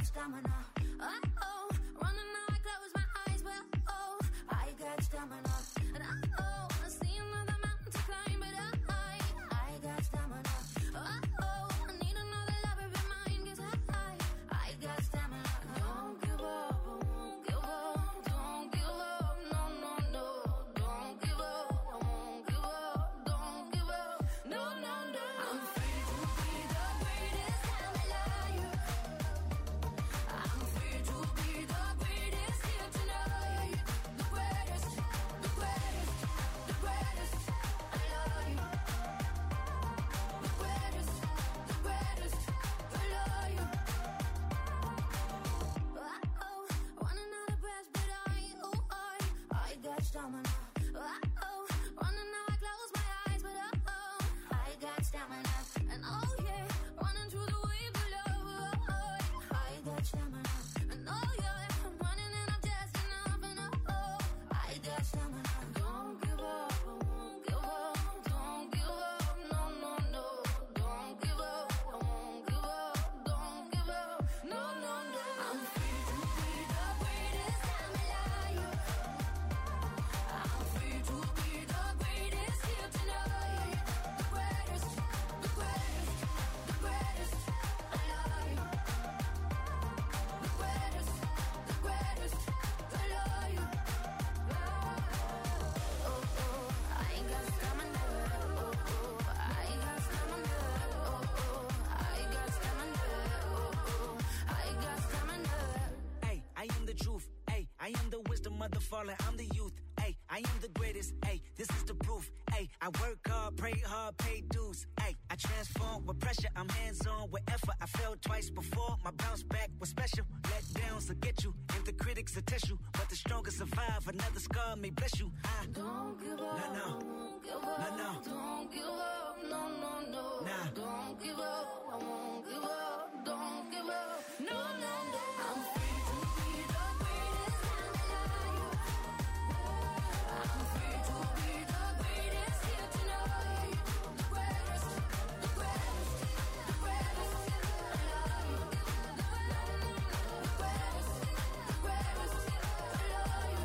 got stamina. Oh, running now I close my eyes, but oh, I got stamina. And oh, I see another mountain to climb, but I got stamina. Oh, I need another lover of mine, 'cause I got stamina. Don't give up, won't give up, don't give up, no, no, no. Don't give up, I won't give up, don't give up, no, no, no. I'm free to be the greatest, I'm alive. I'm free to be the greatest here tonight. The greatest, the greatest, the greatest, I love you. The greatest, the greatest, I love you. Oh, running out of breath, but I got stamina. Oh, running now I close my eyes, but I got stamina. And oh yeah, running through the waves of love, I got stamina. And oh yeah, I'm running and I'm just enough, and oh, I got stamina. Don't give up, I won't give up, don't give up, no, no, no. Don't give up, I won't give up, don't give up, no, no, no. I'm free to be the greatest, I'm alive. I'm free to be the greatest here tonight. The greatest, the greatest, the greatest, I love you. The greatest, the greatest, I love you. Oh, I ain't got stamina. Oh, I got stamina. Oh, I got stamina. Oh, I got stamina. Hey, I am the truth. Hey, I am the wisdom of the fallen. I'm the youth. Hey, I am the greatest. Hey, this is the proof. Hey, I work hard, pray hard, pay dues. Hey, I transform with pressure. I'm hands-on with effort. I failed twice before. My bounce back was special. Let downs will get you, and the critics will test you. But the strongest survive. Another scar may bless you. Don't give up, No. won't give up, No. don't give up, no, no, no. Nah. Don't give up, I won't give up, don't give up, no, no, no. I'm free to be the greatest, I'm alive. I'm free to be the greatest here tonight. The greatest, the greatest, the greatest, I love you. The greatest, the greatest, I love you.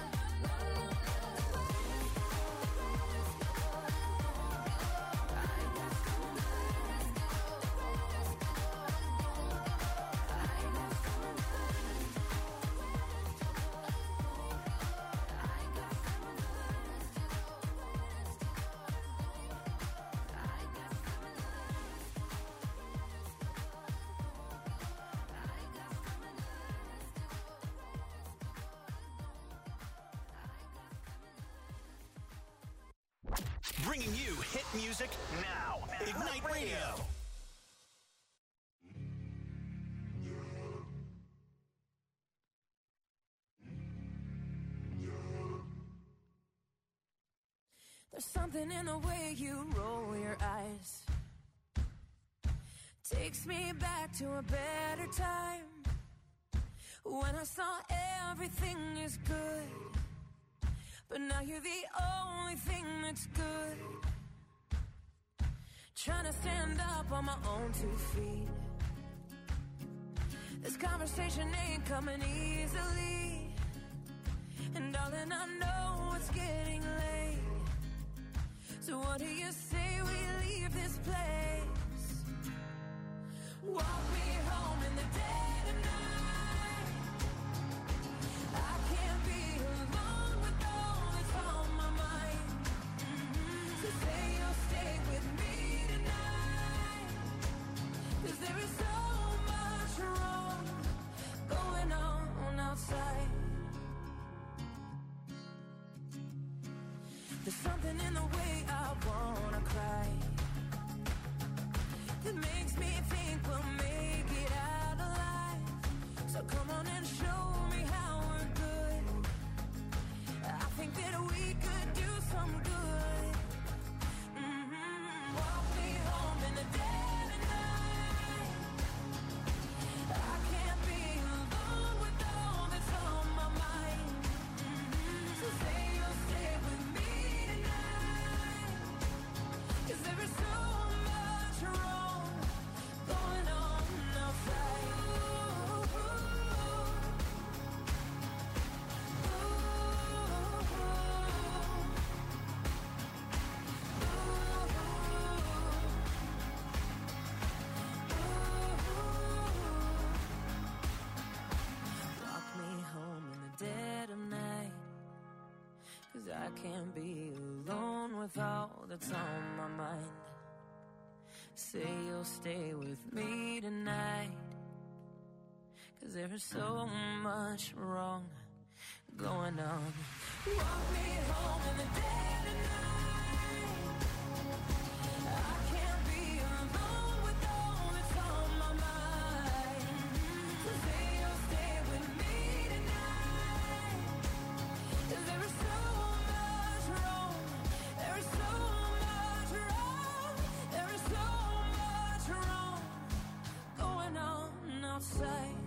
Bringing you hit music now. Ignite Radio. There's something in the way you roll your eyes. Takes me back to a better time, when I saw everything is good. But now you're the only thing that's good. Trying to stand up on my own 2 feet. This conversation ain't coming easily. And darling, I know it's getting late. So what do you say we leave this place? Walk me home in the dead of night. I can't be alone with all that's on my mind. So say you'll stay with me tonight, 'cause there is so much wrong going on outside. There's something in the way I wanna cry that makes me think we'll make it out alive. So come on and show me how we're good. I think that we could do some good. Walk me home in the dead of night. I can't be alone with all that's on my mind. So say you'll stay with me tonight, 'cause there is so much wrong going on 'cause I can't be alone with all that's on my mind. Say you'll stay with me tonight, 'cause there's so much wrong going on. Walk me home in the dead of night. I can't be alone with all that's on my mind. So say you'll stay with me tonight, 'cause there is so much wrong. There is so much wrong. There is so much wrong going on outside.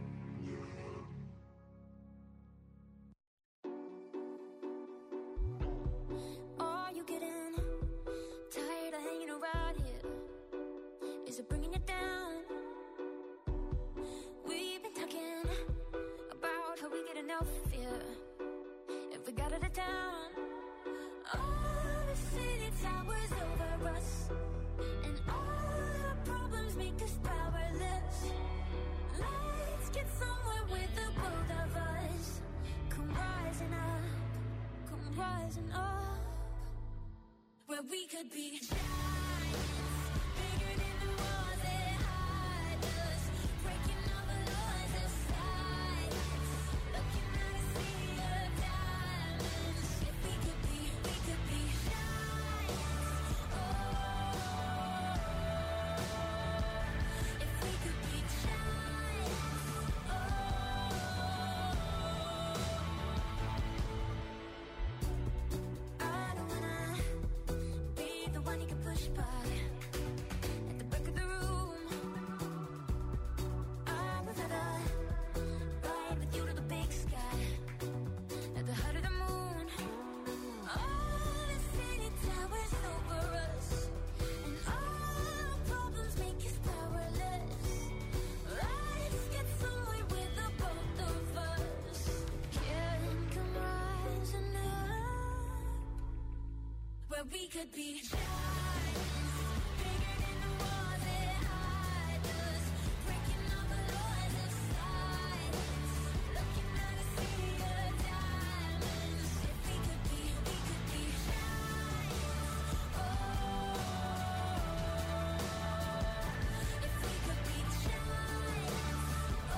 Are you getting tired of hanging around here? Is it bringing you down? We've been talking about how we get enough here if we got out of town. All the city towers over us, and all our problems make us powerless. Let's get somewhere with the both of us. Come rising up, come rising up, where we could be giants, bigger than the walls that hide us, breaking all the laws of silence, looking at a sea of diamonds. If we could be giants. Oh, if we could be giants. Oh, I don't wanna be the one you can push by at the back of the room. I would rather ride with you to the big sky, at the height of the moon. All the city towers over us, and all our problems make us powerless. Let's get somewhere with the both of us. Can come rising up, where we could be giants, bigger than the walls that hide us, breaking all the laws of silence, looking at a sea of diamonds. If we could be giants. Oh, if we could be giants. Oh,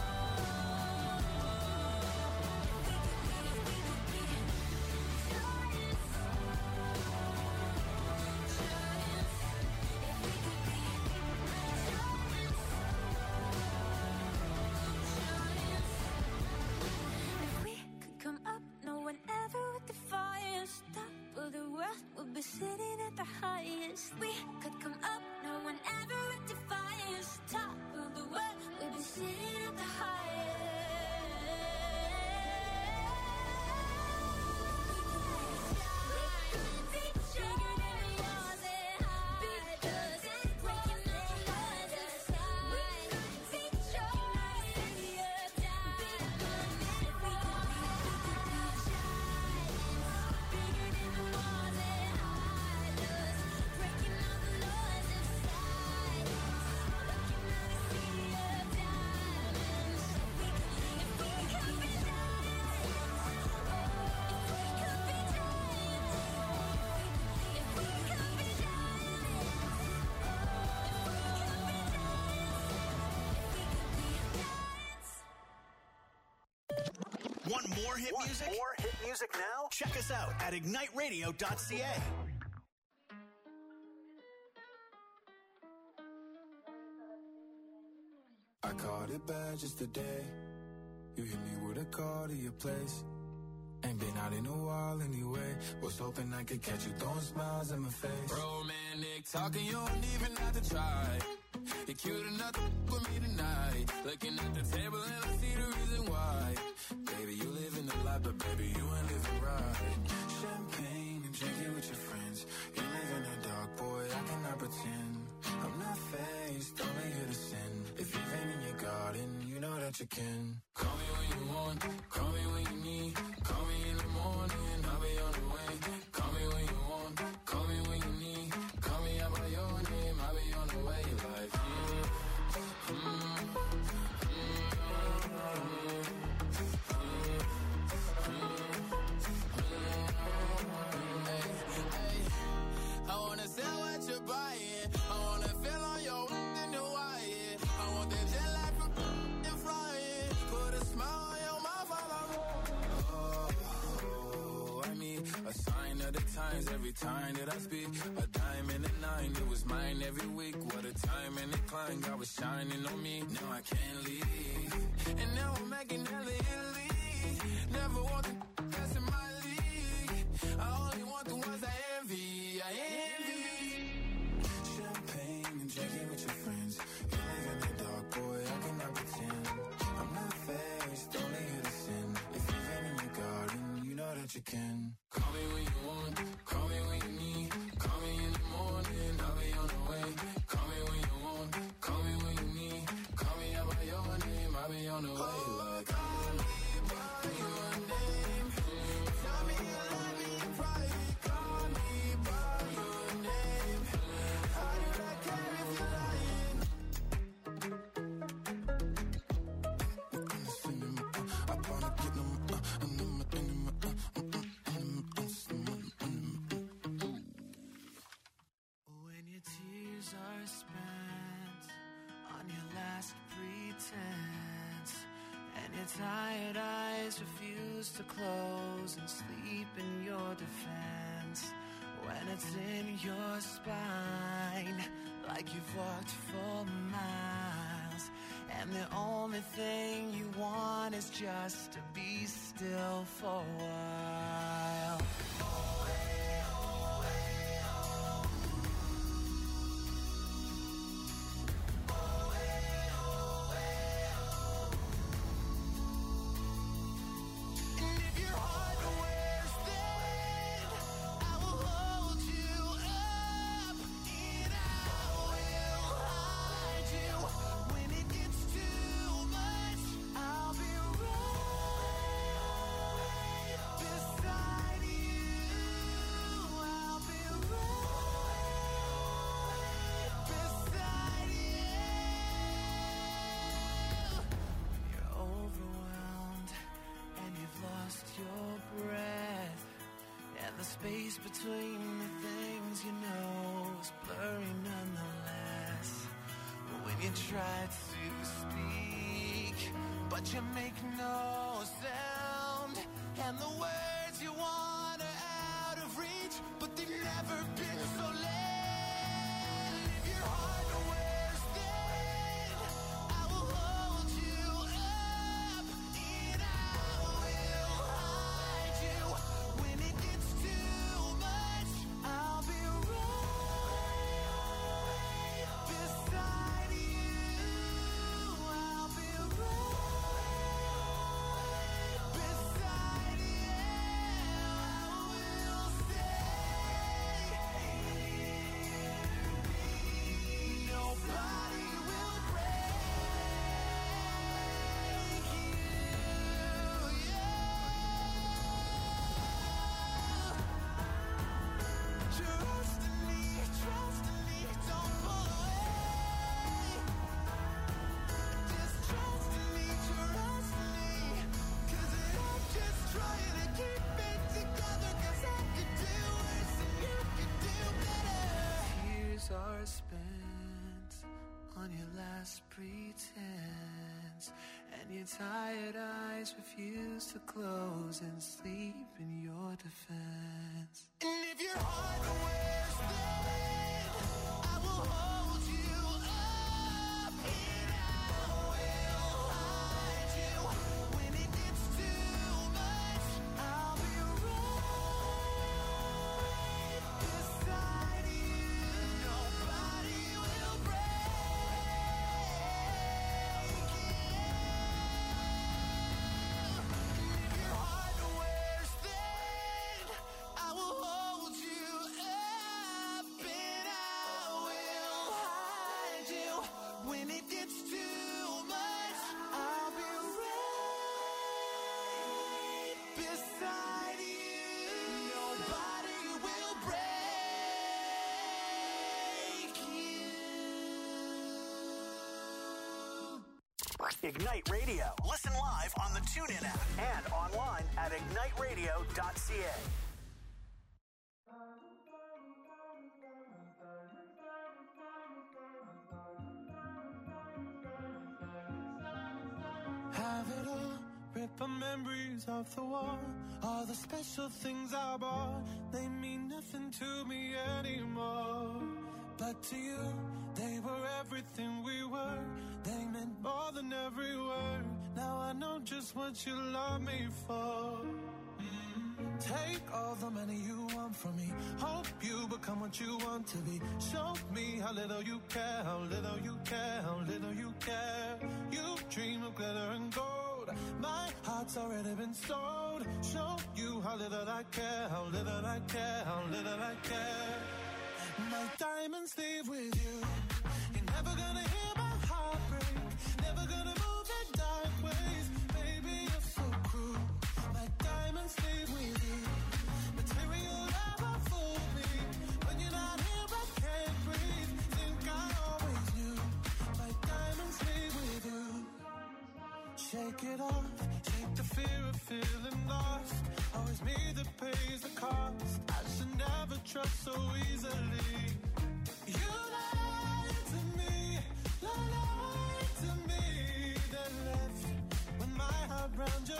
if we could be giants. If we could come up, no one ever would defy us. Top of the world, we'll be sitting at the highest. We could come up, no one ever would defy us. Top of the world, we'll be sitting at the highest. Bigger than the walls that hide us, breaking all the laws of silence, looking at a sea of diamonds. If we could be giants, bigger than the walls that hide us, breaking all the laws of silence, looking at a sea of diamonds. If we could be giants. Oh, if we could be giants. If we could be giants. Oh, if we could be giants. If we could be giants. Want more hit music? More hit music now? Check us out at igniteradio.ca. I caught it bad just today. You hit me with a call to your place. Ain't been out in a while anyway. Was hoping I could catch you throwing smiles in my face. Romantic talking, you don't even have to try. You're cute enough to with me tonight. Looking at the table and I see the reason why. Baby, you live in the life, but baby, you ain't living right. Champagne and drinking with your friends. You live in the dark, boy, I cannot pretend. I'm not faced, only here to sin. If you've been in your garden, you know that you can. Call me when you want, call me when you need. Call me in the morning, I'll be on the way. Call me when you want, call me when you need. Call me out by your name, I'll be on the way. Like, every time that I speak. A diamond and a nine, it was mine every week. What a time and a climb, God was shining on me. Now I can't leave, and now I'm making hella Italy. Never want the best in my league. I only want the ones I envy. I envy. Champagne and drinking with your friends. You live in the dark, boy, I cannot pretend. I'm not faced, only here to sin. If you've been in the garden, you know that you can. Call me when you want, call me when you need. Call me in the morning, I'll be on the way. Call me when you want, call me when you need. Call me out by your name, I'll be on the way. Like, call me by your name. Tell me you love me in private. Call me by your name. How do I care if you're lying? I wanna get them. When your tears are spent on your last pretense, and your tired eyes refuse to close and sleep in your defense, when it's in your spine, like you've walked for miles, and the only thing you want is just to be still for a while. Space between the things you know is blurry nonetheless. When you try to speak, but you make no sound, and the words you want are out of reach, but they've never been so late. If your heart wears thin, I will hold you up, and I will hide you. When it gets too much, I'll be right beside you. I'll be right beside you. I will stay. Nobody will break you. Trust in me, don't pull away. Just trust in me, 'cause I'm just trying to keep it together, 'cause I could do worse and you could do better. Tears are spent on your last pretense, and your tired eyes refuse to close and sleep in your defense. And if your heart wears thin, I will hold you up, and I will hide you. When it gets too much, I'll be right beside you. Nobody will break you. If your heart wears thin, I will hold you up, and I will hide you. When it gets too much, I'll be right beside you. Nobody will break you. Ignite Radio. Listen live on the TuneIn app and online at igniteradio.ca. Have it all rip the memories of the war. All the special things I bought, they mean nothing to me anymore. But to you, they were everything we were. They meant more than every word. Now I know just what you love me for. Take all the money you want from me. Hope you become what you want to be. Show me how little you care, how little you care, how little you care. You dream of glitter and gold. My heart's already been sold. Show you how little I care, how little I care, how little I care. My diamonds leave with you. You're never gonna hear my heart break. Never gonna move in dark ways. Baby, you're so cruel. My diamonds leave with you. Material never fooled me. When you're not here, I can't breathe. Think I always knew. My diamonds leave with you. Shake it off. Shake the fear of feeling lost. Always me that pays the cost. I should never trust so easily. You lied to me, lied to me. Then left with my heart round your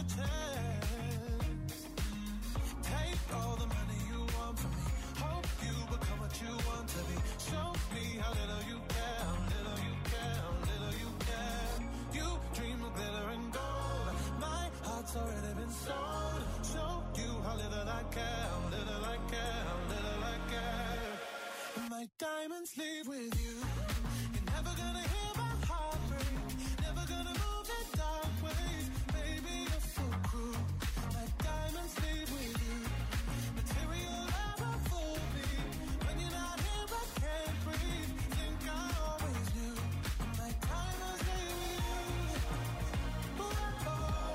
chest. Take all the money you want from me. Hope you become what you want to be. Show me how little you care, how little you care, how little you care. You dream of glitter and gold. My heart's already been sold. Show you how little I care, how little I care, how little I care. My diamonds leave with you. You're never gonna hear my heart break. Never gonna move in dark ways. Baby, you're so cruel. My diamonds leave with you. Material never fooled me. When you're not here, I can't breathe. Think I always knew. My diamonds leave with you. Ooh, oh,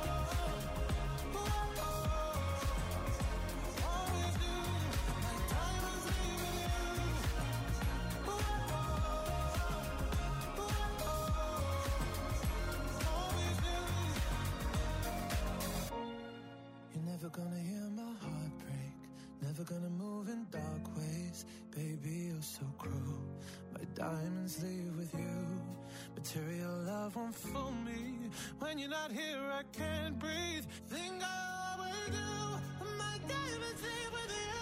ooh, oh. Always knew. My diamonds leave with you. You're never gonna hear my heart break. Never gonna move in dark ways. Baby, you're so cruel. My diamonds leave with you. Material love won't fool me. When you're not here, I can't breathe. Think I always do. My diamonds leave with you.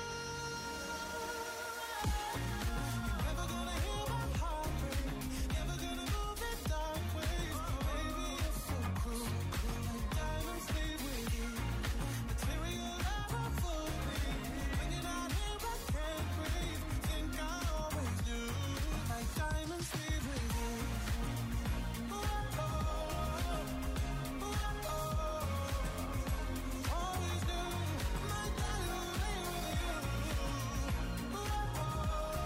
You're never gonna hear my heart break. Never gonna move in dark ways. Baby, you're so cruel. My diamonds leave with you. Material never fooled me. When you're not here, I can't breathe. Think I always knew. My diamonds leave with you. Ooh, oh, ooh, oh. Always knew. My diamonds leave with you. Ooh, oh, ooh, oh.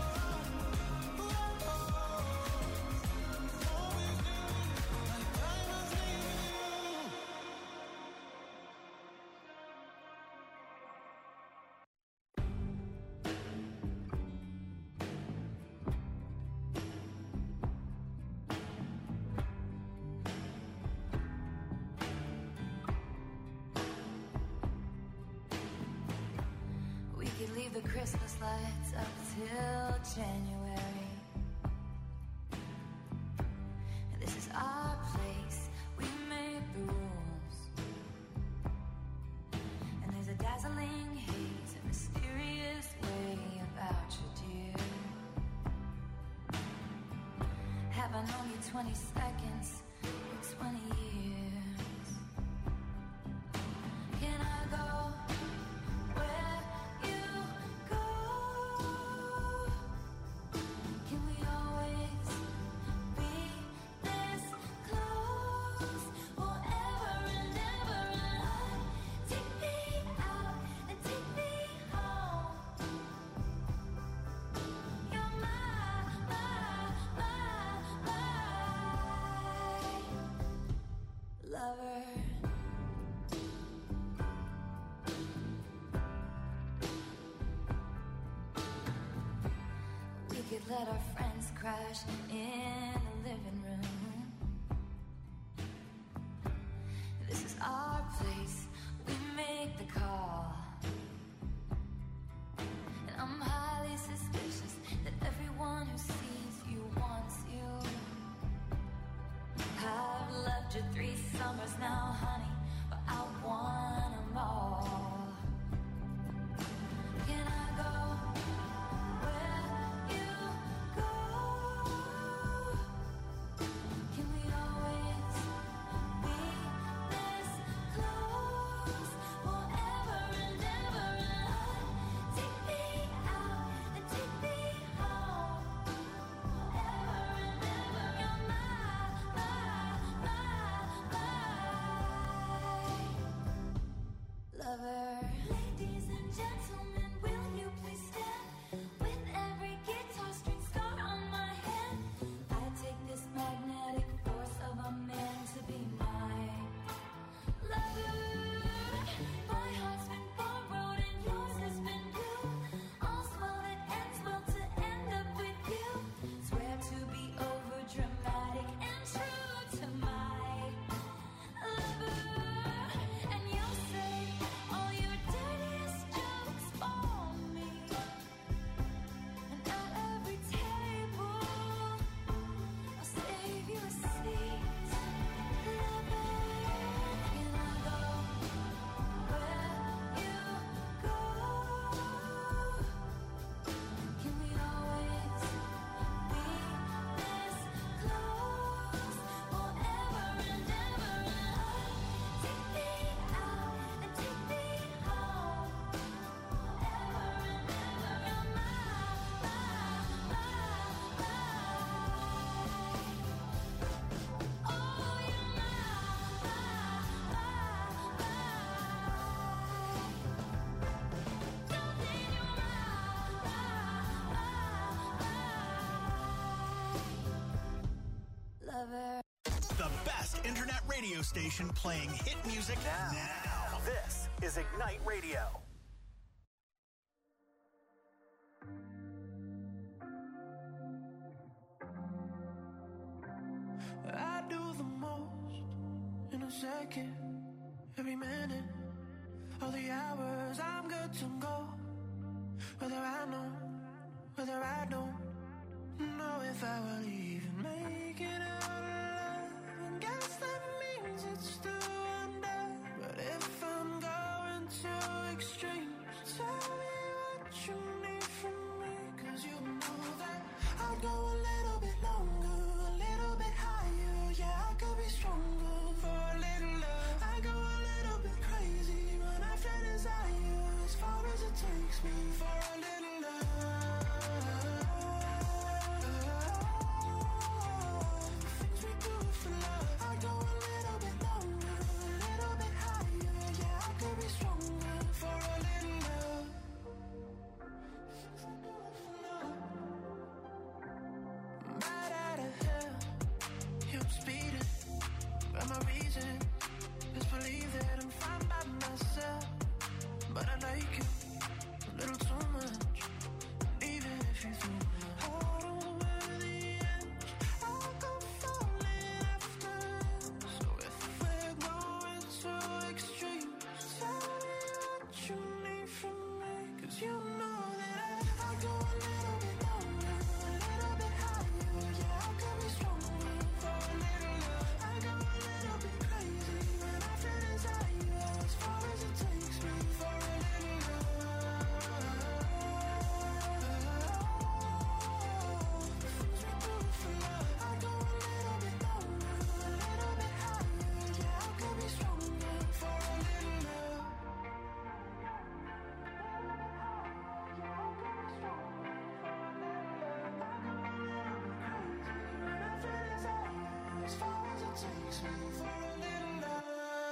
Always knew. My diamonds leave with you. We could leave the Christmas lights up till January. And this is our place, we made the rules. And there's a dazzling haze, a mysterious way about you, dear. Have I known you 20 seconds or 20 years? Can I go where you go? Can we always be this close? Forever and ever and on. Take me out and take me home. You're my lover. We could let our friends crash in the living room. This is our place, we make the call. And I'm highly suspicious that everyone who sees you wants you. I've loved you 3 summers now, honey, but I'll radio station playing hit music now. This is Ignite Radio. I do the most in a second, every minute, all the hours I'm good to go. Whether I know, whether I don't know if I will even make it out alive. And guess that means it's still under. But if I'm going to extremes, tell me what you need from me. Cause you know that I'll go a little bit longer, a little bit higher. Yeah, I could be stronger for a little love. I go a little bit crazy, run after desire, as far as it takes me for a little love. Things we do for love. I go a little bit longer, a little bit higher. Yeah, I could be stronger for a little love. Things we do for love. Right out of hell, yeah, I'm speeding. But my reason is believe that I'm fine by myself. But I like you a little too much. Even if you think hold on by the edge, I'll go falling after. So if we're going to extremes, tell me what you need from me. Cause you know that I'll go a little bit longer, a little bit higher. Yeah, I could be stronger for a little love. I go a little bit crazy, run after desire, as far as it takes me for a little love. Things we do for love. I go a little bit longer, a little bit higher. Yeah, I could be stronger for a little love. As far as it takes me for a little love.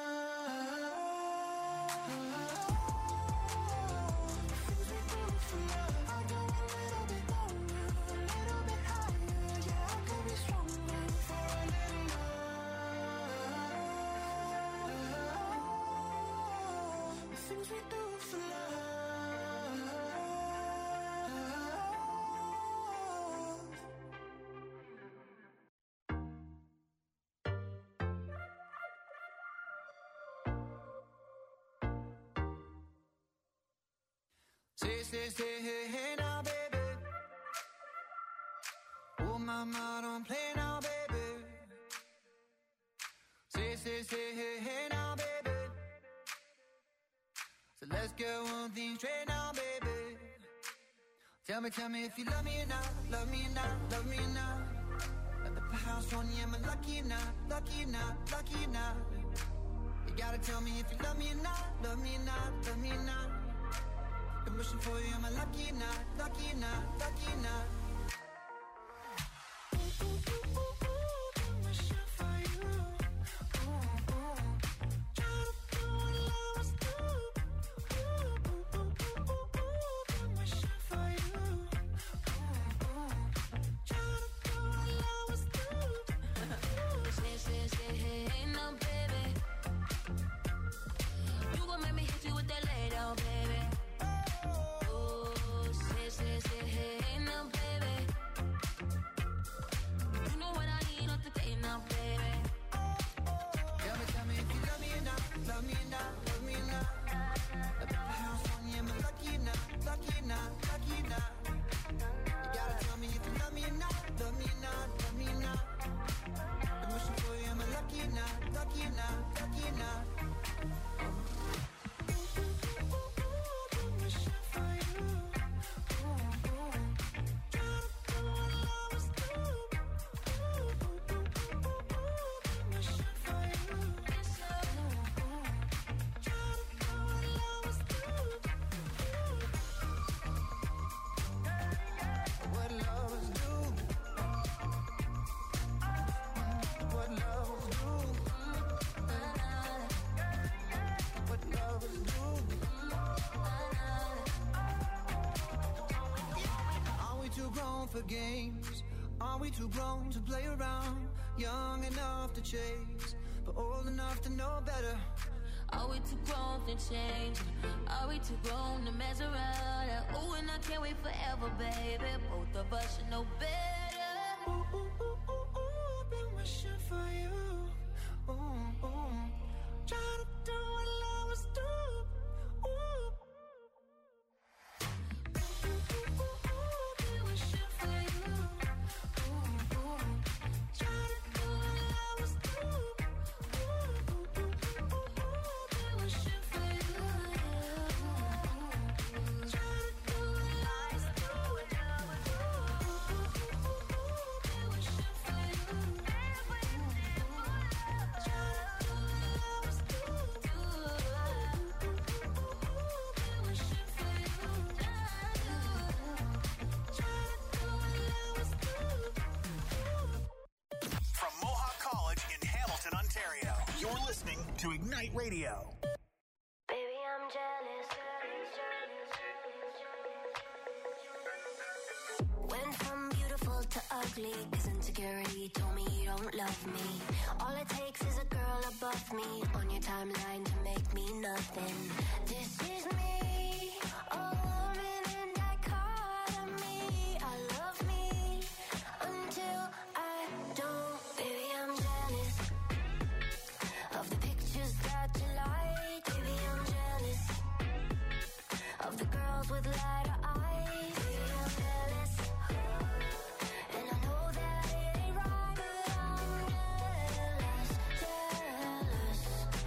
Things we do for love. I go a little bit longer, a little bit higher. Yeah, I could be stronger for a little love. The things we do for love. Say, hey now, baby. Oh, mama, don't play now, baby. Say, hey now, baby. So let's get one thing straight now, baby. Tell me if you love me or not, love me or not, love me or not. At the house on you, am I lucky or not, lucky or not, lucky or not? You gotta tell me if you love me or not, love me or not, love me or not. I'm wishing for you, am I lucky or not, lucky or not, lucky or not? I'm wishing for you. Try to do what lovers do. I'm wishing for you. Try to do what lovers do. Say, hey, no, baby. You gon' make me hit you with that lay down, baby. Oh, say, hey, no, baby. You know what I need on the day now, baby. Tell me if you love me or not, love me or not, love me or not. At the house on you, am I lucky or not, lucky or not, lucky or not? You gotta tell me if you love me or not, love me or not, love me or not. I'm wishing for you, am I lucky or not, lucky or not, lucky or not? I'm wishing for you. Try to do what lovers do. I'm wishing for you. Try to do what lovers do. What lovers do? What lovers do? What lovers do? Are we too grown for games? Are we too grown to play around? Young enough to chase but old enough to know better. Are we too grown to change? Are we too grown to mess around? Ooh, and I can't wait forever, baby. Both of us should know better. Ooh, ooh, ooh, ooh, ooh, been wishing for you. Ooh, ooh. Trying to do what lovers do. Ooh. Ooh, ooh, ooh, ooh, been wishing for you. Ooh, ooh. Trying to do what lovers do. Ooh, ooh, ooh, ooh, been wishing for you. Trying to do what lovers do. From Mohawk College in Hamilton, Ontario, you're listening to Ignite Radio. Baby, I'm jealous. Went from beautiful to ugly, 'cause insecurity told me you don't love me. All it takes is a girl above me on your timeline to make me nothing. This is me, a woman in dichotomy. I love me until I don't. Baby, I'm jealous of the pictures that you like. Baby, I'm jealous of the girls with lighter eyes. Baby, I'm jealous, and I know that it ain't right, but I'm jealous.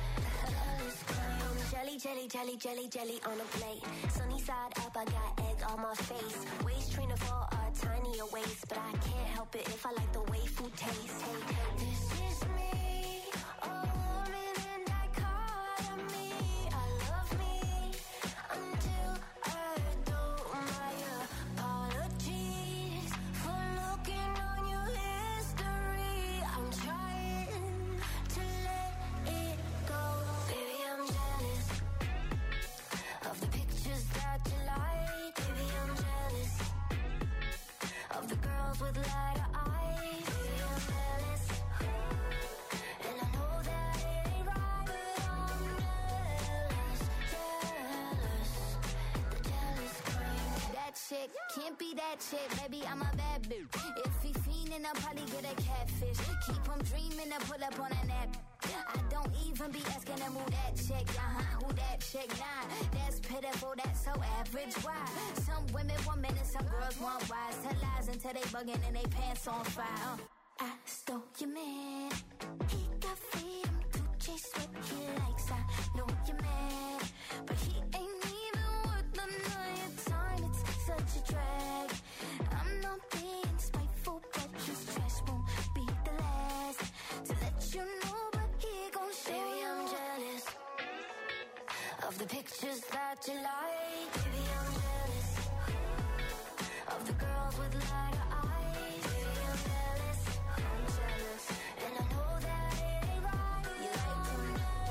Jelly, jelly, jelly, jelly, jelly on a plate. Sunny side up, I got egg on my face. Waist trainer for a tinier waist, but I can't help it if I like the way food tastes. Hey, this is me, a woman in dichotomy. I love me until I don't. My apologies for looking on your history. I'm trying to let it go. Baby, I'm jealous of the pictures that you like. Baby, I'm jealous of the girls with lighter eyes. Baby, I'm jealous, and I know that it ain't right, but I'm jealous. The jealous kind. That chick can't be that chick, baby, I'm a bad bitch. If he fiendin', I'll probably get a catfish. Keep him dreaming and pull up on a nap. I don't even be asking them who that chick, who that chick, nah. That's pitiful, that's so average, why? Some women want men and some girls want wise. Tell lies until they bugging and they pants on fire. I stole your man, he got freedom to chase what he likes. I know you're mad, but he ain't even worth none of your time. It's such a drag. I'm not being spiteful, but his trash won't be the last to let you know, but he gon' show. Baby, I'm jealous of the pictures that you like. Baby, I'm jealous of the girls with lighter eyes. Baby, I'm jealous, and I know that it ain't right. You like them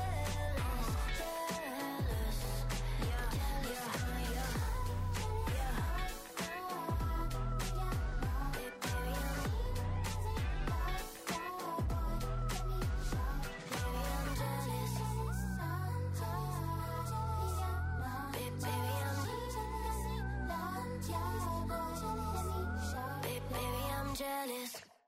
jealous, yeah, yeah, yeah. Jealous.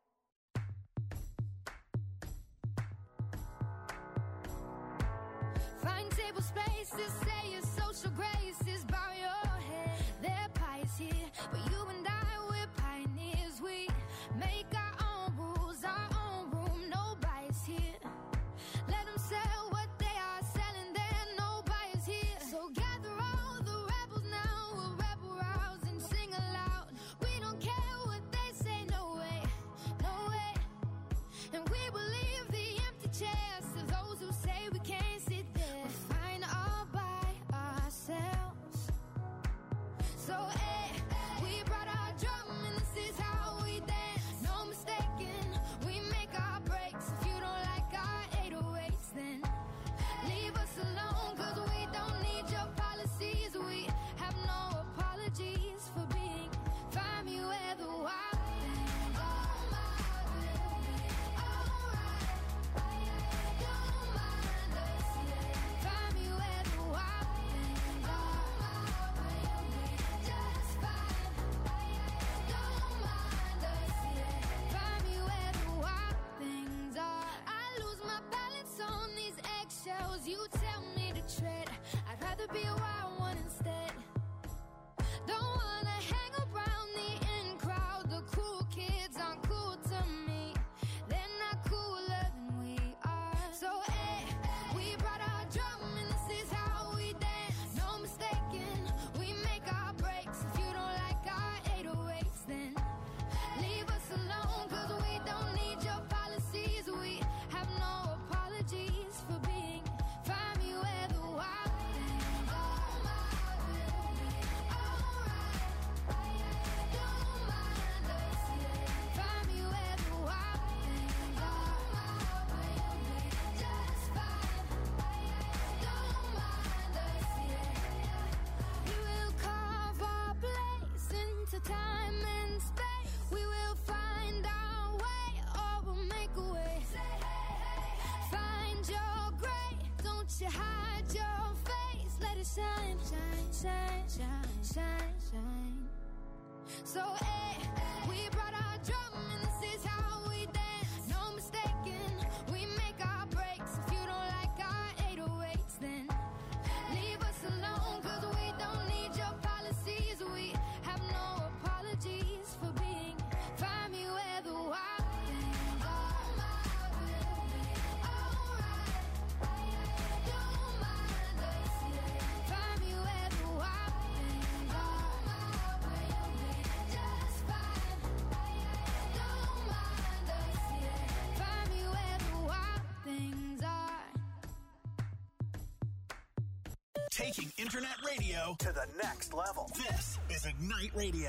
Find table spaces, say your social graces, bow your head. Their pie is here, but you and I, we're pioneers. We make our own rules, our own room, no bias here. Let them sell what they are selling there, no bias here. So gather all the rebels now, we'll rebel rouse and sing aloud. We don't care what they say, no way, no way. And we will leave the empty chairs to those who say we can't sit there. We're fine all by ourselves. So, hey, we brought our you tell me to tread. I'd rather be a wild one instead. Don't wanna hang around the in crowd. The cool kids aren't cool to me. They're not cooler than we are. So, we brought our drum and this is how we dance. No mistaking, we make our breaks. If you don't like our 808s, then leave us alone, 'cause we don't need your policies. We have no apologies for being. Find me where the wild things are. Don't mind us, yeah. Find me where the wild things are. Just fine. Don't mind us, yeah. We will carve our place into time and space. We will find our way, or we'll make a way. Find your gray, don't you hide your face. Let it shine, shine, shine, shine, shine, shine. So, we brought our drum and this is how we dance. No mistaking, we make our breaks. If you don't like our 808s, then leave us alone, 'cause we don't need your policies. We have no apologies for being. Find me where the wild things are. Don't mind us, yeah. Find me where the wild things are. Just fine. Don't mind us, yeah. Find me where the wild things are. Taking internet radio to the next level. This is Ignite Radio.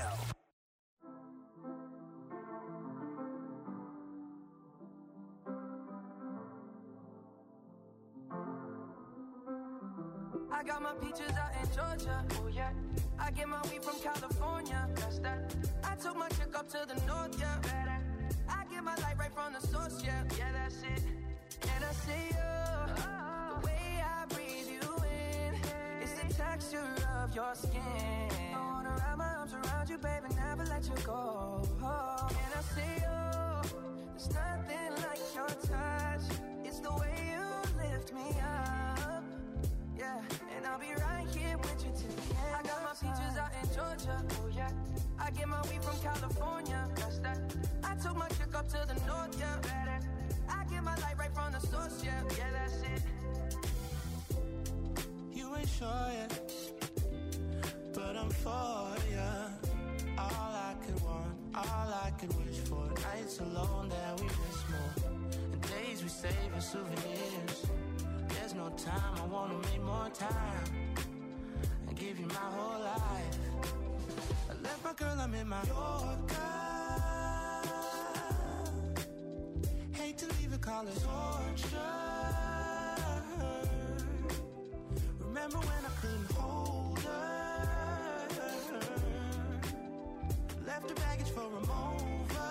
I got my peaches out in Georgia, oh yeah. I get my weed from California, that's that. I took my chick up to the north, yeah. Better. I get my light right from the source, yeah. Yeah, that's it. And I see you, the way I breathe you in. It's the texture of your skin. I wanna wrap my arms around you, baby, never let you go. And I see you, there's nothing like your touch. It's the way you lift me up. Yeah, and I'll be right here with you till the end. I got my peaches out in Georgia, oh yeah. I get my weed from California, that's that. I took my chick up to the north, yeah. Better. I get my light right from the source, yeah. Yeah, that's it. You ain't sure yet, but I'm for ya. All I could want, all I could wish for. Nights alone that we miss more, and days we save as souvenirs. There's no time, I wanna make more time and give you my whole life. I left my girl, I'm in my Yorker. Hate to leave it, call it torture. Remember when I couldn't hold her? Left the baggage for a mover.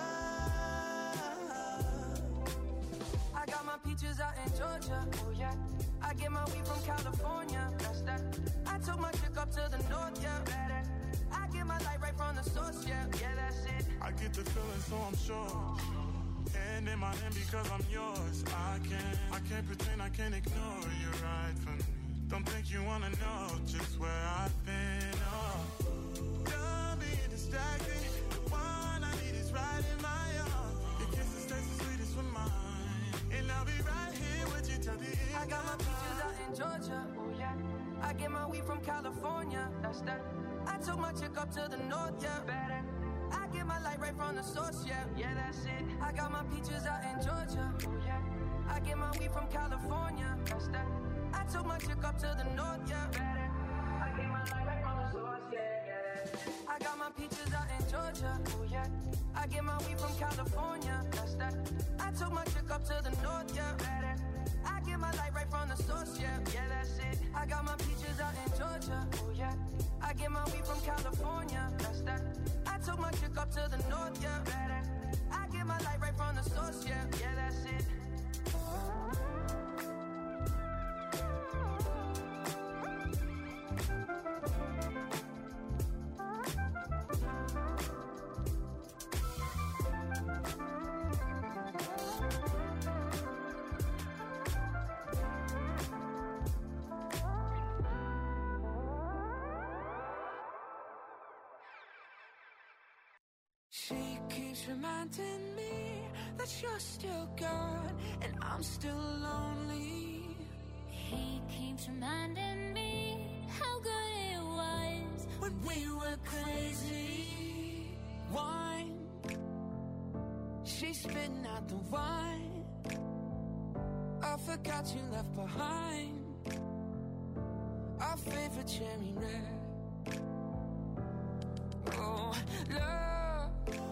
I got my peaches out in Georgia, oh yeah. I get my weed from California, that's that. I took my chick up to the north, yeah. Better. I get my light right from the source, yeah. Yeah, that's it. I get the feeling, so I'm sure. And in my hand because I'm yours. I can't pretend, I can't ignore you right from me. Don't think you wanna know just where I've been. Oh, done being distracted. The one I need is right in my arms. Your kisses taste the sweetest with mine, and I'll be right here with you till the end. I got my peaches out in Georgia, oh yeah. I get my weed from California, that's that. I took my chick up to the north, yeah. Better. I get my light right from the source, yeah. Yeah, that's it. I got my peaches out in Georgia, oh yeah. I get my weed from California, that's that. I took my chick up to the north, yeah. Better. I get my light right from the source, yeah. I got my peaches out in Georgia, oh yeah. I get my weed from California, that's that. I took my chick up to the north, yeah. Better. I get my light right from the source, yeah. Yeah, that's it. I got my peaches out in Georgia, oh yeah. I get my weed from California, that's that. I took my chick up to the north, yeah. Better. I get my light right from the source, yeah. Yeah, that's it. She keeps reminding me that you're still gone and I'm still lonely. He keeps reminding me how good it was when we were crazy. Wine, she's spitting out the wine. I forgot you left behind our favorite cherry red. Oh, love,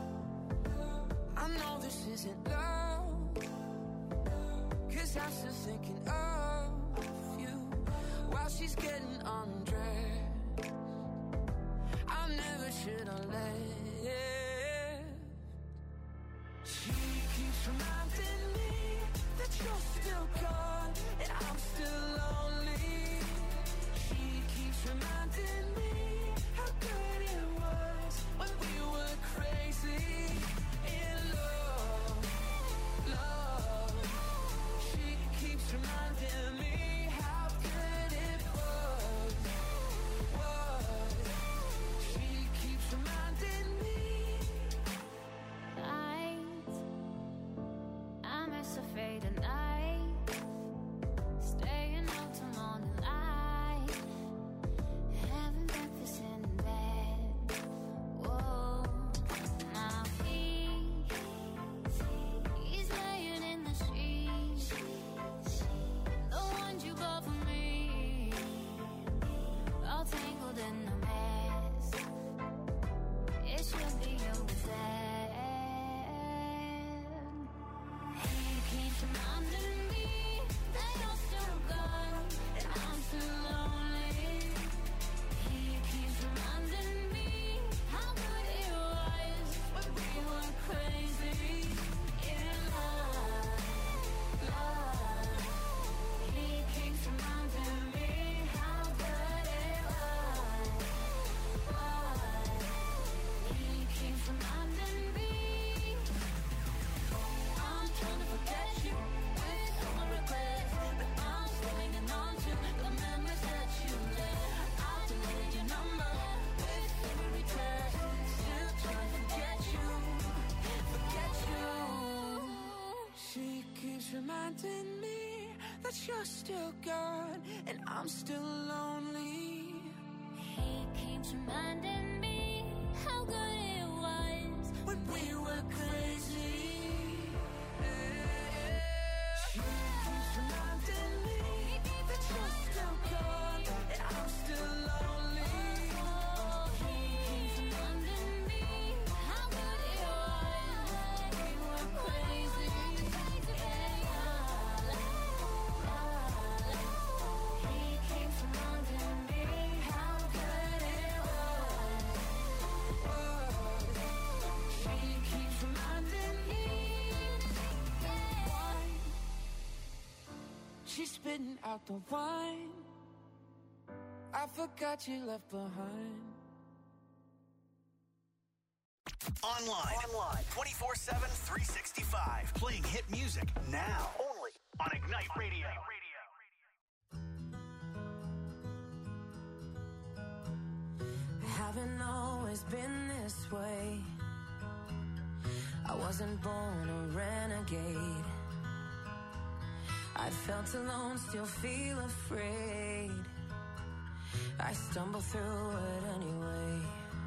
I know this isn't love, 'cause I'm still thinking of you while she's getting undressed. I never should have left. She keeps reminding me that you're still gone and I'm still lonely. She keeps reminding me how good it was when we were crazy in love, love. She keeps reminding me how good it was. She keeps reminding me. I'm as afraid of night, staying out till morning light, having breakfast in bed. Whoa, now he's laying in the sheets, the ones you bought for me, all tangled in the mess. It should be over there. He keeps reminding me that you're still gone and I'm still lonely. He keeps reminding me how good it was when we were crazy in love, love. He keeps reminding me how good it was. He keeps reminding me. I'm trying to forget you with all my regrets, but I'm still hanging on to the memories that you left. I've deleted your number with every text, still trying to forget you, forget you. She keeps reminding me that you're still gone and I'm still lonely. He keeps reminding me how good it was when we were crazy. She keeps reminding me that you're still gone and I'm still lonely. He keeps reminding me how good it was when we were crazy. He keeps reminding me how good it was. She keeps reminding me. Wine, she's spitting out the wine. I forgot you left behind. Online 24/7, 365. Playing hit music now. Only on Ignite Radio. Haven't always been this way. I wasn't born a renegade. I felt alone, still feel afraid. I stumble through it anyway.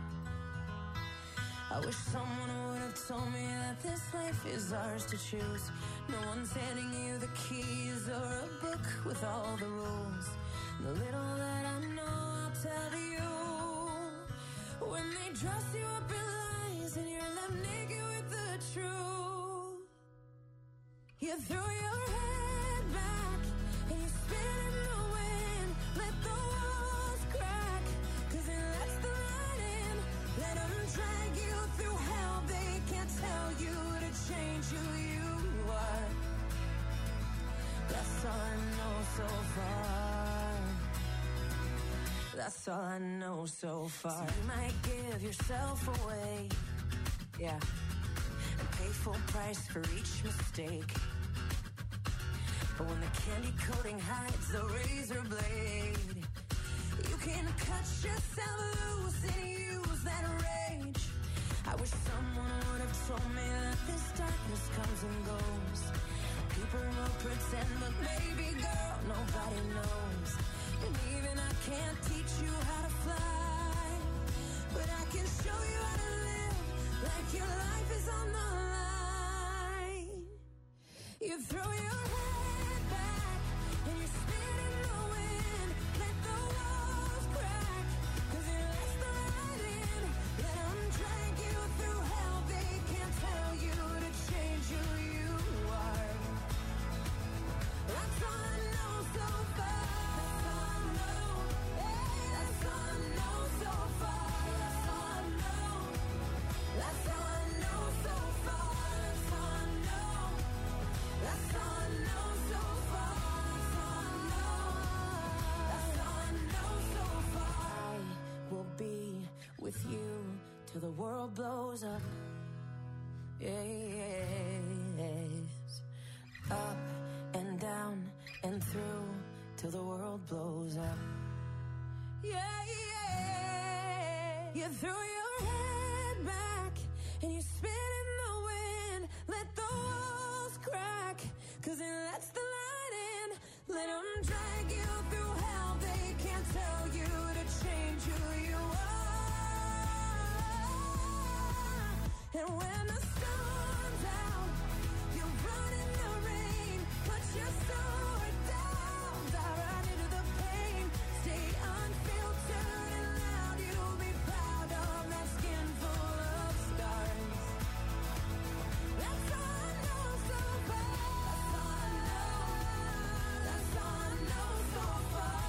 I wish someone would have told me that this life is ours to choose. No one's handing you the keys or a book with all the rules. The little that I know, I'll tell you. When they dress you up in lies and you're left naked with the truth, you throw your head back and you spin in the wind. Let the walls crack, 'cause it lets the light in. Let them drag you through hell. They can't tell you to change who you are. That's all I know so far. That's all I know so far. So you might give yourself away, yeah, and pay full price for each mistake. But when the candy coating hides the razor blade, you can cut yourself loose and use that rage. I wish someone would have told me that this darkness comes and goes. People will pretend, but baby girl, nobody knows. And even I can't teach you how to fly, but I can show you how to live like your life is on the line. You throw your head back and you spin in the wind. Let the walls crack, 'cause it lets the light in. Let them drag you through hell. They can't tell you to change who you are. That's all I know so far. That's all I know. Hey, that's all I know so far. That's all I know. That's all I know so far. That's all I know. That's all I know so far. That's all I know. That's all I know so far. I will be with you till the world blows up. Yes. Up and down and through till the world blows up. Yeah, yeah. You throw your head back and you spin in the wind. Let the walls crack, 'cause it lets the light in. Let them drag you through hell. They can't tell you to change who you are. And when the storm's out, you run in the rain. Put your sword down, dive right into the pain. Stay unfiltered and loud. You'll be proud of that skin full of scars. That's all I know so far. That's all I know. That's all I know so far.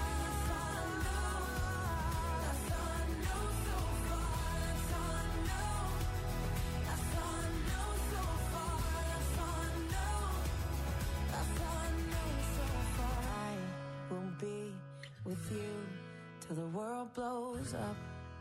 That's all I know. That's all I know so far. That's all I know. That's all I know so far. That's all I know. That's all I know so far. I will be with you till the world blows up.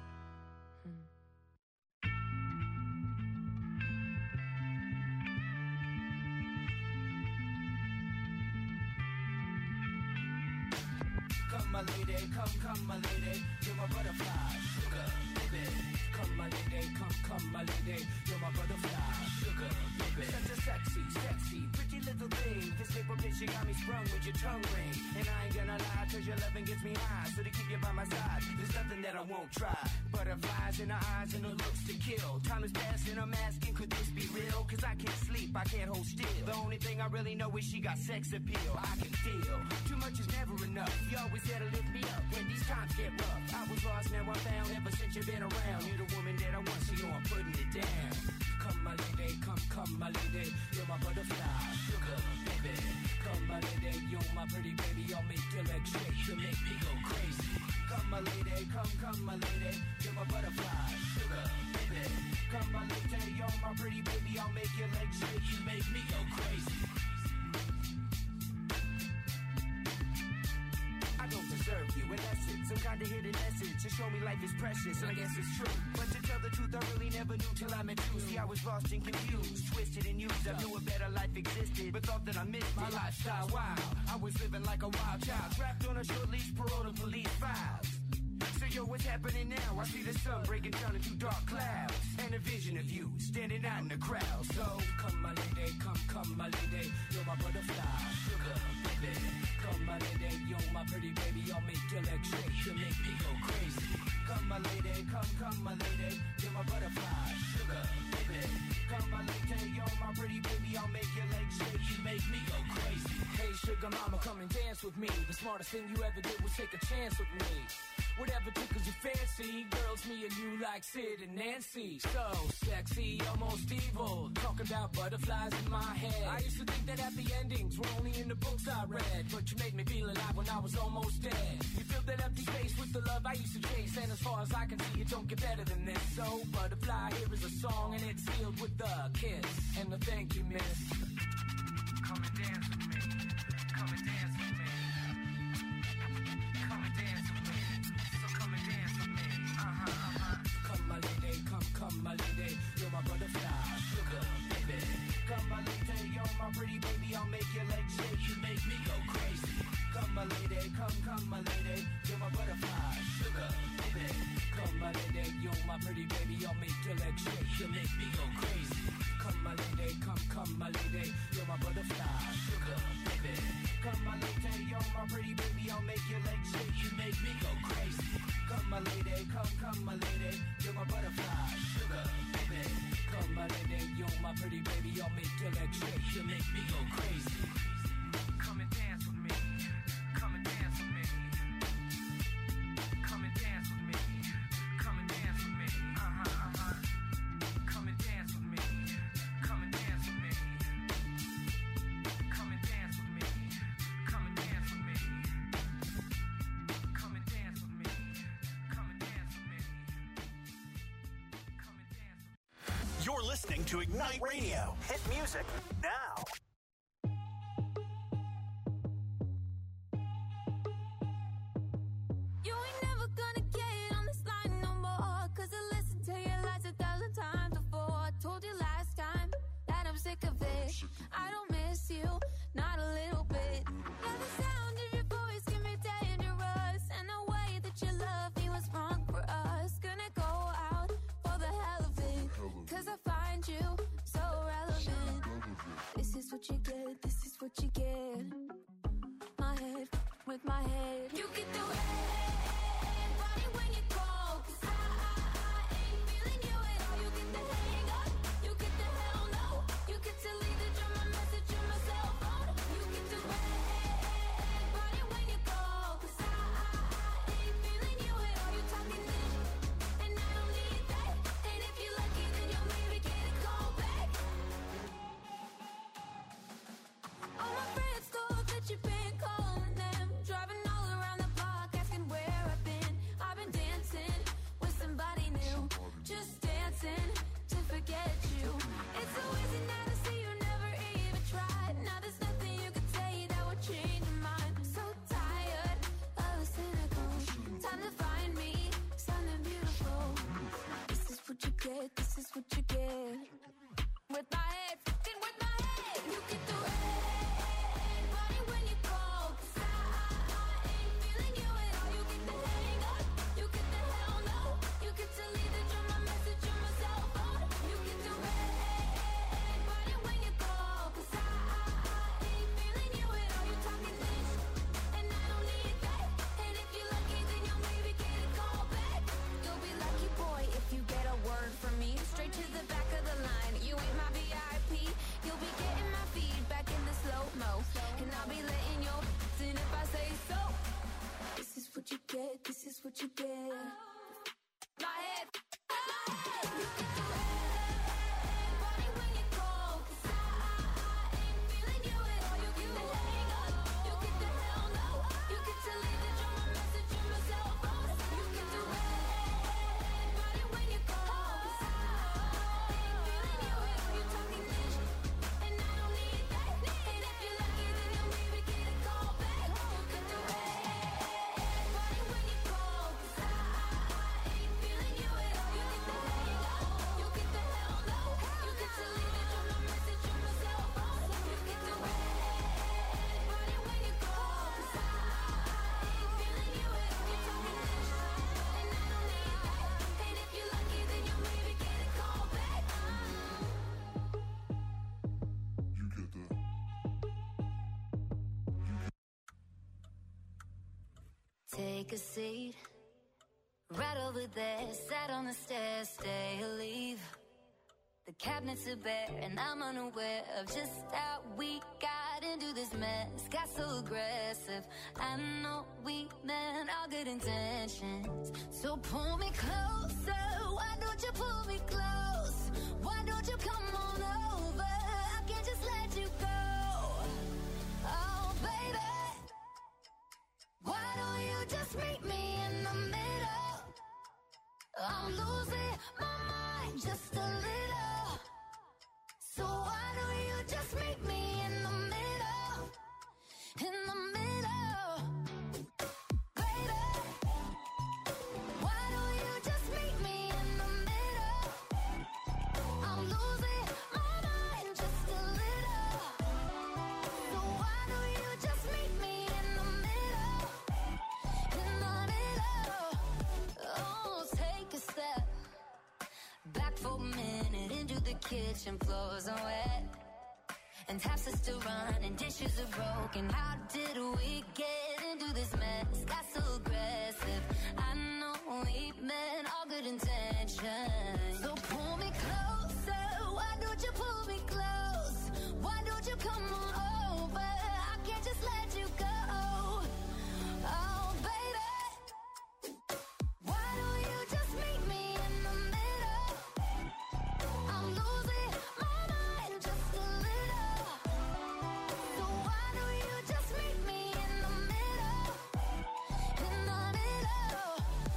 Come my lady, come my lady, you're my butterfly, sugar, baby. Come my lady, come my lady, you're my butterfly, sugar, baby. Such a sexy, pretty little thing. This paper bitch, you got me sprung with your tongue ring. And I ain't gonna lie, 'cause your loving gets me high. So to keep you by my side, there's nothing that I won't try. Butterflies in her eyes and her looks to kill. Time is passing, I'm asking, could this be real? 'Cause I can't sleep, I can't hold still. The only thing I really know is she got sex appeal. I can feel too much is never enough. You always there to lift me up when these times get rough. I was lost, now I'm found. Ever since you've been around, you're the woman that I want, so you know I'm putting it down. Come my lady, come my lady, you're my butterfly, sugar, baby. Come my lady, you're my pretty baby, I'll make your legs shake, you make me go crazy. Come my lady, come my lady, you're my butterfly, sugar, baby. Come my lady, you're my pretty baby, I'll make your legs shake, you make me go crazy. I don't deserve you, in essence, some kind of hidden message to show me life is precious, and I guess it's true. But to tell the truth, I really never knew till I met you. See, I was lost and confused, twisted and used. I knew a better life existed, but thought that I missed my lifestyle wild. I was living like a wild child, trapped on a short leash, parole to police files. So yo, what's happening now? I see the sun breaking down into dark clouds, and a vision of you standing out in the crowd. So come my lady, come my lady, you're my butterfly, sugar, baby. Come my lady, you're my pretty baby, I'll make your legs shake, you make me go crazy. Come my lady, come my lady, you're my butterfly, sugar, baby. Come my lady, you're my pretty baby, I'll make your legs shake, you make me go crazy. Hey sugar mama, come and dance with me. The smartest thing you ever did was take a chance with me. Whatever tickles your fancy, girls, me and you like Sid and Nancy. So sexy, almost evil, talking about butterflies in my head. I used to think that happy endings were only in the books I read, but you made me feel alive when I was almost dead. You filled that empty space with the love I used to chase, and as far as I can see, it don't get better than this. So butterfly, here is a song, and it's sealed with a kiss and a thank you, miss. Come and dance with me. Come and dance with me. Come and dance with me. Come and dance with me. Come my lady, come my lady, you're my butterfly, sugar, baby. Come my lady, you're my pretty baby, I'll make your legs shake, you make me go crazy. Come my lady, come, my lady. You're my butterfly, sugar, baby. Come, my lady, you're my pretty baby. I'll make your legs shake, you make me go crazy. Come, my lady, come, my lady. You're my butterfly, sugar, baby. Come, my lady, you're my pretty baby. I'll make your legs shake, you make me go crazy. Come, my lady, come, my lady. You're my butterfly, sugar, baby. Come, my lady, you're my pretty baby. I'll make your legs shake, you make me go crazy. Come and dance with me. Come and dance with me. Come and dance with me. Come and dance with me. Come and dance with me. Come and dance with me. Come and dance with me. Come and dance with me. Come and dance with me. Come and dance with me. Come and dance with me. You're listening to Ignite Radio. Hit music now. You ain't never gonna get on this line no more. Cause I listened to your lies 1,000 times before. I told you last time that I'm sick of it. I don't miss you, not a little bit. Yeah, the sound of your voice can be dangerous. And the way that you love me was wrong for us. Gonna go out for the hell of it. Cause I find you so relevant. This is what you get, this is what you get. My head with my head. You get the red body when you call. Cause I ain't feeling you at all. You get the hang up, you get the hell no. You get to leave the drum, my message on my cell phone. You get the red body when you call. Cause I ain't feeling you at all. You talking this, and I don't need that. And if you're lucky, then you'll maybe get a call back. All my friends thought that you've been calling them, driving all around the block, asking where I've been. I've been dancing with somebody new, just dancing to forget you. It's so easy now to see you never even tried. Now there's nothing you could say that would change your mind. I'm so tired of the cynical. Time to find me something beautiful. This is what you get, this is what you get. With my head, fucking with my head. You get the red body when you call. Cause I ain't feeling you at all. You get the hang up, you get the hell no. You get to leave the drum, my message on my cell phone. You get the red body when you call. Cause I ain't feeling you at all. You talking this, and I don't need that. And if you're lucky, then you'll maybe get a call back. You'll be lucky, boy, if you get a word from me. Straight to the back of the line. You ain't my VIP. You'll be getting my feedback in the slow-mo. And I'll be letting your in if I say so. This is what you get, this is what you get. My head, my head. You get the red body when you call. Cause I ain't feeling you at all. You get the hang up, you get the hell no. You get to leave the drum, my message on my cell phone. You get the red body when you call. Cause I ain't feeling you at all. You talking this, and I don't need that. And if you're lucky, then you'll maybe get a call back. You get the red body when you call. Cause I ain't feeling you at all. You get the hang up, you get the hell no. You get to leave the drum, my message on my cell phone. You get the red body when you call. Cause I ain't feeling you at all. You talking this, and I don't need that. And if you're lucky, then you'll maybe get a call back. Take a seat, right over there, sat on the stairs, stay or leave. The cabinets are bare and I'm unaware of just how we got into this mess. Got so aggressive, I know we meant all good intentions. So pull me closer, why don't you pull me close? Why don't you come on over, I can't just let you go. Oh baby, why don't you just meet me in the middle? I'm losing my mind just a little. So why don't you just meet me in the middle? In the middle. Baby, why don't you just meet me in the middle? I'm losing my mind. kitchen floors are wet, and taps are still running, dishes are broken. How did we get into this mess? Got so aggressive. I know we meant all good intentions. So pull me closer. Why don't you pull me close? Why don't you come on over? I can't just let you go. Oh, baby. Why don't you just meet me in the middle? I'm losing my mind just a little. So why don't you just meet me in the middle? In the middle.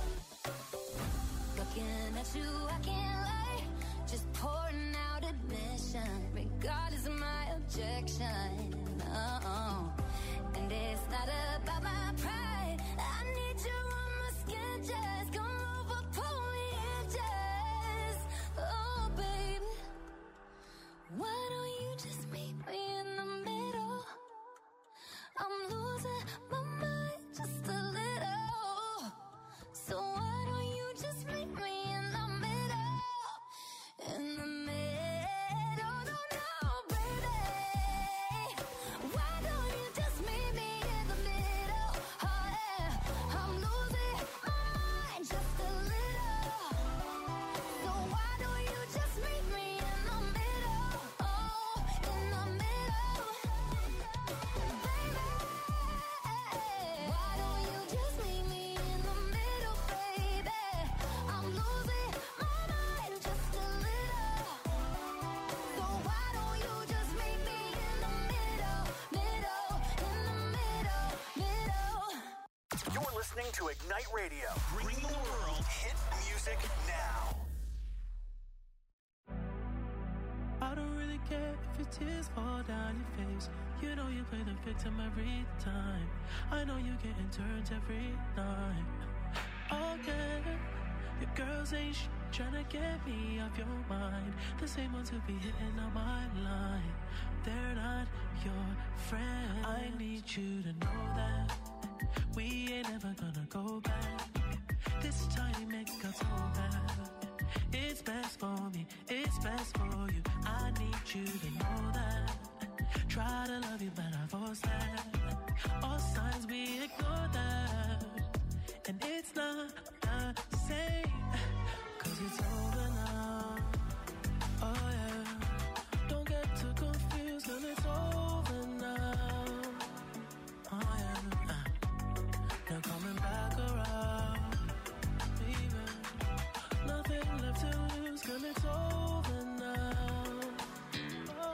Looking at you, I can't lie. Just pouring out admission, regardless of my objection. Oh, and it's not about my pride. I need you on my skin, just come over, pull me in, just. Oh, baby, why don't you just meet me in the middle? I'm losing my mind just a little. So why don't you just meet me in the middle? In the middle, no, baby. Why don't you just meet me in the middle? Oh yeah, I'm losing my mind just a little. So why don't you just meet me in the middle? Oh, in the middle, baby. Why don't you just meet me in the middle, baby? I'm losing my mind just a little. So why don't you just meet me in the middle, in the middle. You're listening to Ignite Radio, bringing the world hit music now. I don't really care if your tears fall down your face. You know you play the victim every time. I know you getting turns every night. Oh yeah, your girls ain't tryna get me off your mind. The same ones who be hitting on my line. They're not your friend. I need you to know that we ain't ever gonna go back. This tiny make us so bad. It's best for me, it's best for you. I need you to know that. Try to love you, but I force that. All signs we ignore that. And it's not the same, 'cause it's over now. Oh yeah, don't get too confused, 'cause it's over now. Oh yeah, they're coming back around. Baby, nothing left to lose, 'cause it's over now. Oh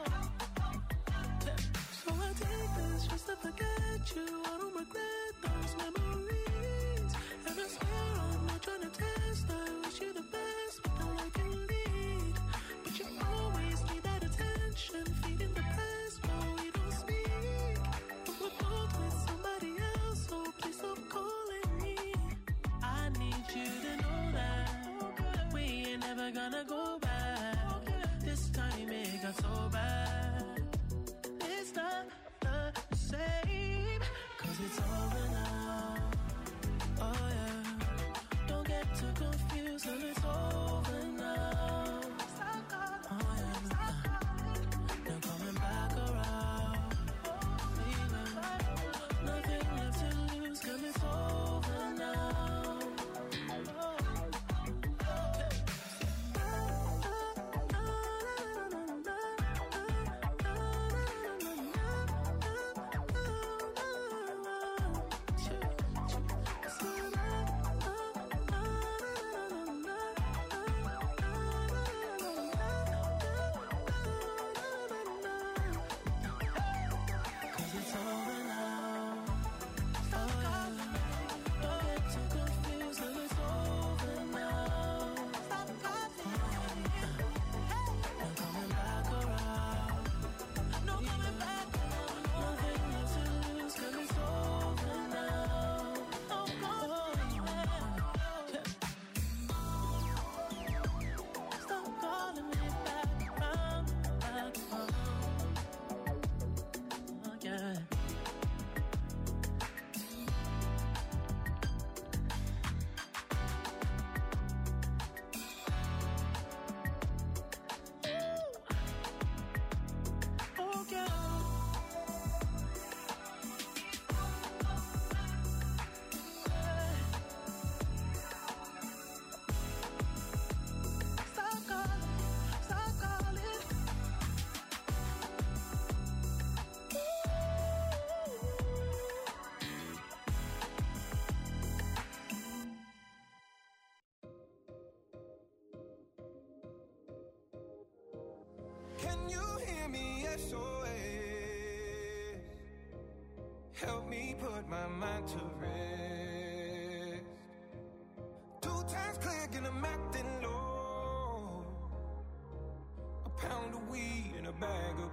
help me put my mind to rest. 2 times click and I'm acting low. A pound of weed and a bag of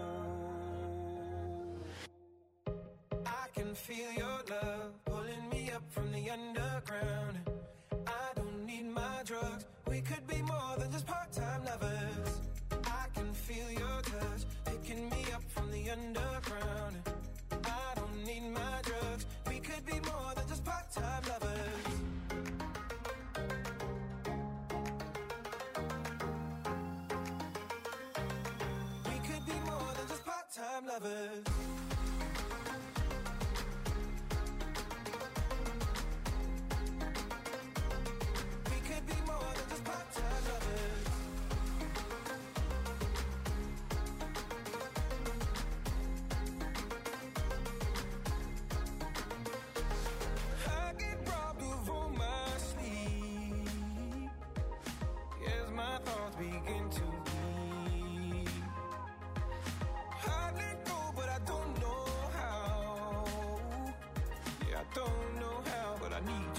blow. I can feel your love pulling me up from the underground. I don't need my drugs. We could be more than just part-time lovers. I can feel your touch picking me up from the underground. I don't need my drugs. We could be more than just part-time lovers. We could be more than just part-time lovers. We could be more than just part-time lovers. I get robbed of all my sleep as my thoughts begin to bleed. I let go, but I don't know how. Yeah, I don't know how, but I need